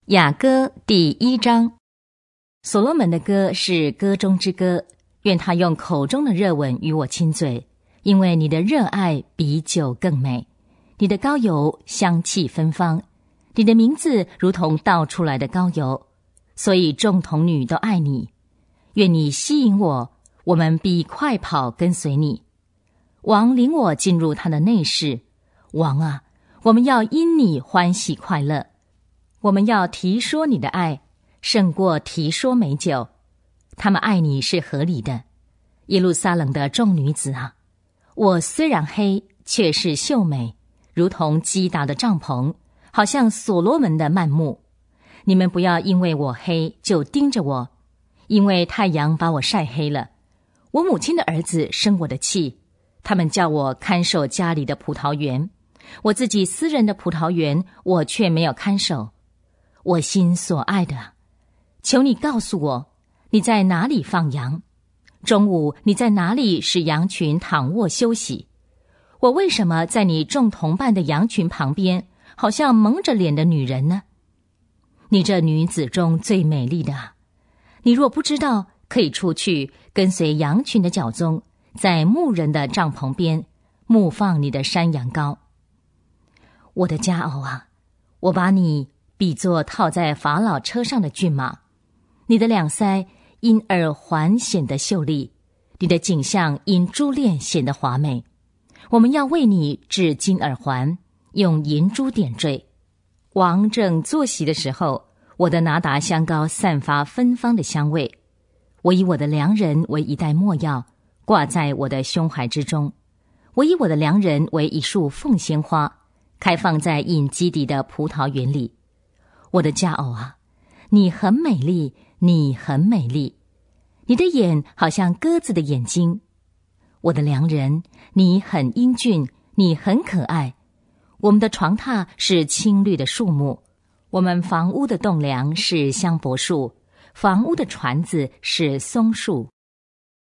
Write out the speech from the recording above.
雅歌第1章。所罗门的歌是歌中之歌，愿他用口中的热吻与我亲嘴，因为你的热爱比酒更美，你的膏油香气芬芳，你的名字如同倒出来的膏油，所以众童女都爱你。愿你吸引我，我们必快跑跟随你。王领我进入他的内室，王啊，我们要因你欢喜快乐。我们要提说你的爱，胜过提说美酒。他们爱你是合理的。耶路撒冷的众女子啊，我虽然黑，却是秀美，如同基达的帐篷，好像所罗门的幔幕。你们不要因为我黑就盯着我，因为太阳把我晒黑了。我母亲的儿子生我的气，他们叫我看守家里的葡萄园，我自己私人的葡萄园，我却没有看守。我心所爱的，求你告诉我，你在哪里放羊？中午你在哪里使羊群躺卧休息？我为什么在你众同伴的羊群旁边，好像蒙着脸的女人呢？你这女子中最美丽的啊，你若不知道，可以出去跟随羊群的脚踪，在牧人的帐篷边牧放你的山羊羔。我的佳偶啊，我把你比作套在法老车上的骏马，你的两腮因耳环显得秀丽，你的颈项因珠链显得华美。我们要为你制金耳环，用银珠点缀。王正坐席的时候，我的拿达香膏散发芬芳的香味。我以我的良人为一袋没药，挂在我的胸怀之中。我以我的良人为一束凤仙花，开放在隐基底的葡萄园里。我的佳偶啊，你很美丽，你很美丽，你的眼好像鸽子的眼睛。我的良人，你很英俊，你很可爱。我们的床榻是青绿的树木，我们房屋的栋梁是香柏树，房屋的椽子是松树。